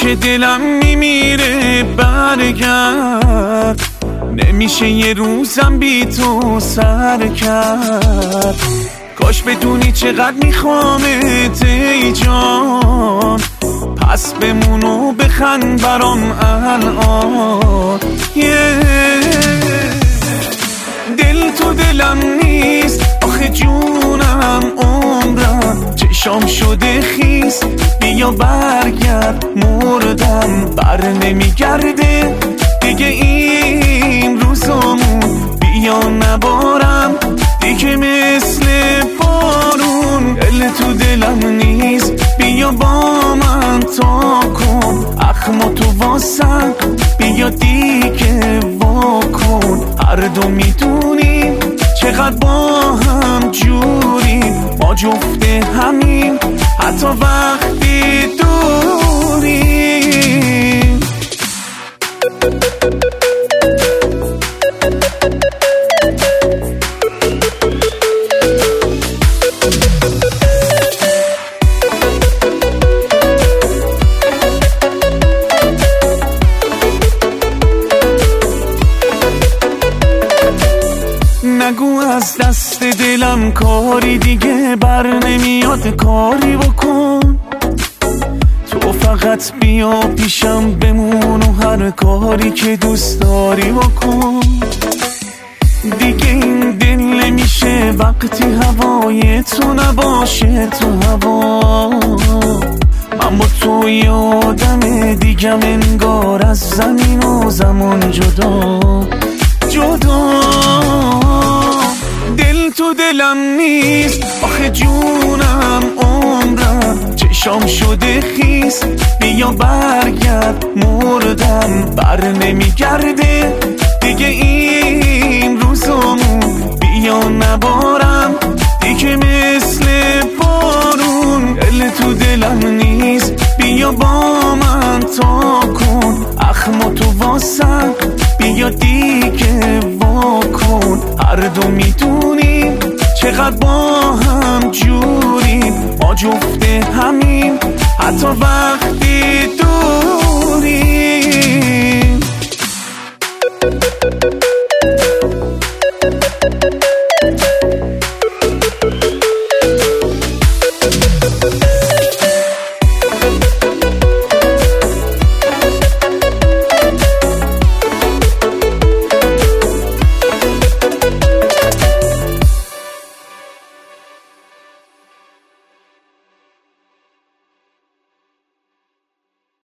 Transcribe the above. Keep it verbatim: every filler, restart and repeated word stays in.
که دلم میمیره برگرد، نمیشه یه روزم بی تو سر کرد. کاش بدونی چقدر میخوامت ای جان، پس بمونو بخند برام الان. دل تو دلم نیست آخه جونم عمرم، چشام شده خیس بیا برگرد مردم. بر نمیگرده دیگه این روزامون، بیا نبارم دیگه مثل بارون. دل تو دلم نیست بیا با من تا کن، اخما تو واسم بیا دیگه واکن. هر دو میدونیم چقدر با هم جوریم، ما جفت همیم حتی وقتی دوریم. نگو از دست دلم کاری دیگه بر نمیاد، کاری بکن تو فقط بیا پیشم بمون و هر کاری که دوست داری بکن. دیگه این دل نمیشه وقتی هوای تو نباشه تو هوا. من با تو یادم دیگم انگار از زمین و زمان جدا جدا. دل تو دلم نیست آخه جونم عمرم، چشام شده خیس بیا برگرد مردم. بر نمیگرده دیگه این روزامون، بیا نبارم دیگه مثل بارون. دل تو دلم نیست بیا با من تا کن، اخما تو واسم بیا دیگه واکن. هر دو میدونیم چقدر با هم جوریم، ما جفت همیم حتی وقتی دور.